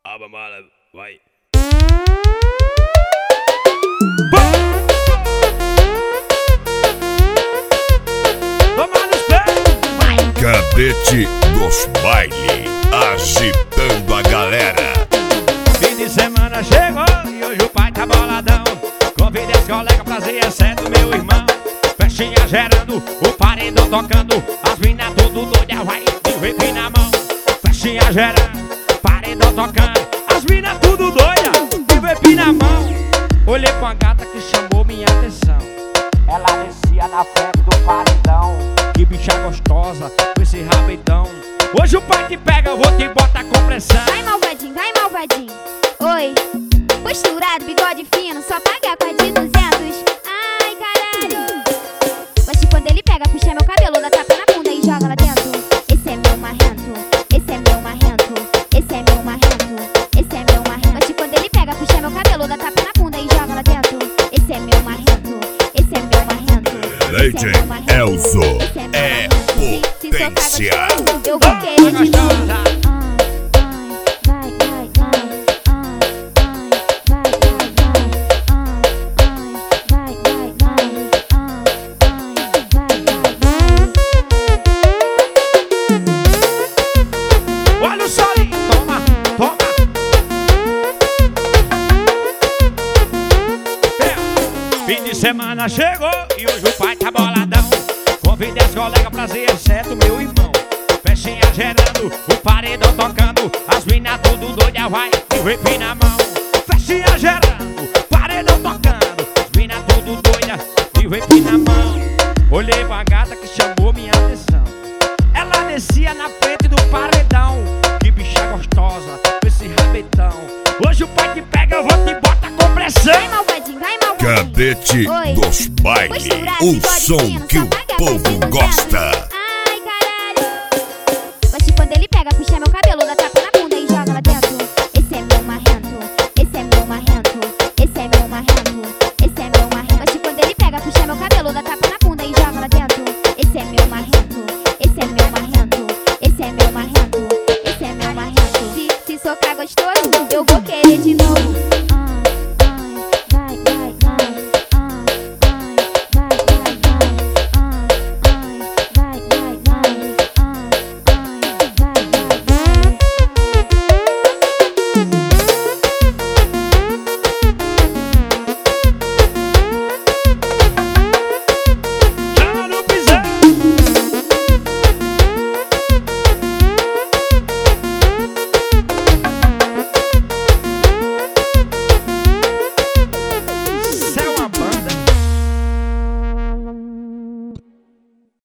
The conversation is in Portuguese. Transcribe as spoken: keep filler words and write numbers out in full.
Aba mala, vai. Cadete dos bailes, agitando a galera. Fim de semana chegou e hoje o pai tá boladão. Convidei as colegas pra fazer, exceto meu irmão. Festinha gerando, o paredão tocando, as minas tudo doida, vai de whip na mão. Festinha gerando, paredão tocando, as minas tudo doida, de whip na mão. Olhei pra uma gata que chamou minha atenção. Ela descia na frente do paredão. Que bicha gostosa, com esse rabidão. Hoje o pai te pega, eu vou te botar com pressão. Vai malvadinho, vai malvadinho. Oi, posturado, bigode fino, só paga com a de duzentos. Ai, caralho. Gosto quando ele pega, puxa meu cabelo, dá tapa na bunda e joga lá dentro. Esse é meu marrento, esse é meu marrento, esse é meu marrento, esse é meu marrento. Gosto quando ele pega, puxa meu cabelo, dá tapa na bunda e joga lá dentro. Esse é meu marrento, esse é meu marrento. Legend Elzo é potência. Eu vou querer de novo. Olha o solinho, toma, toma. É. Fim de semana chegou e hoje o pai tá boladão. Convidei as colegas pra fazer, exceto meu irmão. Festinha gerando, o paredão tocando, as minas tudo doida, vai de whip na mão. Festinha gerando, paredão tocando, as minas tudo doida, de whip na mão. Olhei pra gata que chamou minha atenção. Ela descia na frente do paredão. Que bicha gostosa, com esse rabetão. Hoje o pai te pega, eu vou te botar com pressão. Vai malvadinho, vai malvadinho. Cadete Oi. dos bailes, o som que o povo gosta. Ai, caralho. Gosto quando ele pega, puxa meu cabelo, dá tapa na bunda e joga lá dentro. Esse é meu marrento, esse é meu marrento, esse é meu marrento, esse é meu marrento. Gosto quando ele pega, puxa meu cabelo, dá tapa na bunda e joga lá dentro. Esse é meu marrento, esse é meu marrento, esse é meu marrento, esse é meu marrento. Se, se socar gostoso, eu vou querer de novo.